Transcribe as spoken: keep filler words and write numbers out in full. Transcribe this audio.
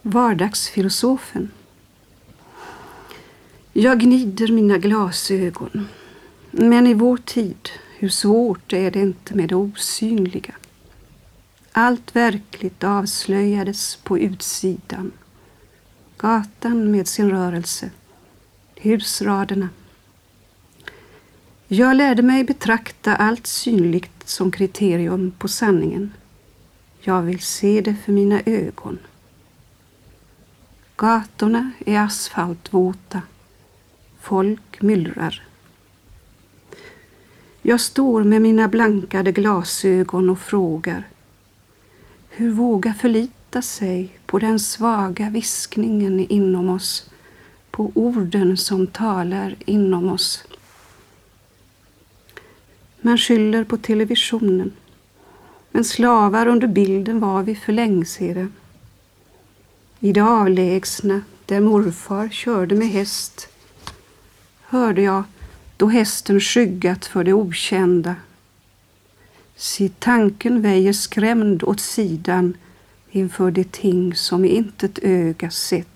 Vardagsfilosofen. Jag gnider mina glasögon. Men i vår tid, hur svårt är det inte med det osynliga? Allt verkligt avslöjades på utsidan. Gatan med sin rörelse, husraderna. Jag lärde mig betrakta allt synligt som kriterium på sanningen. Jag vill se det för mina ögon. Gatorna är asfaltvåta. Folk myllrar. Jag står med mina blankade glasögon och frågar: hur våga förlita sig på den svaga viskningen inom oss, på orden som talar inom oss? Man skyller på televisionen, men slavar under bilden var vi för länge sedan. I det avlägsna, där morfar körde med häst, hörde jag då hästen skyggat för det okända. Si tanken väjer skrämd åt sidan inför det ting som intet öga sett.